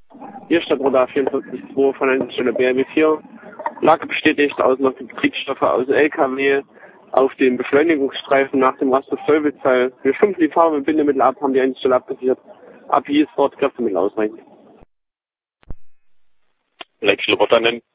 Hier Stadtradar 44.2 von der Stelle BRB 4. Lage bestätigt, Auslaufen Betriebsstoffe aus LKW auf dem Beschleunigungsstreifen nach dem Rasthof-Stolwitz-Teil. Wir stumpfen die Farbe mit Bindemittel ab, haben die Einzelstelle abgesichert. API ist fort, Kräftemittel ausreichend. Lex Lobotanen.